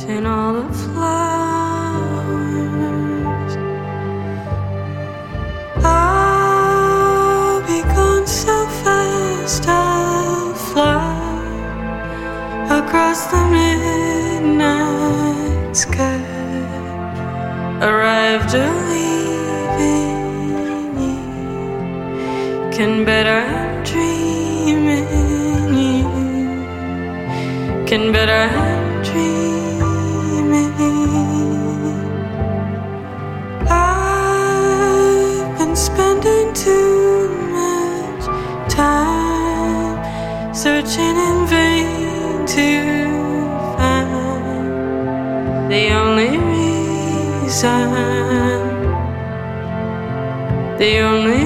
in all the flowers. I'll be gone so fast, I'll fly across the midnight sky. Arrived or leaving you, can bet I'm dreaming you, can bet I'm dreaming. I've been spending too much time searching in vain to find the only reason, the only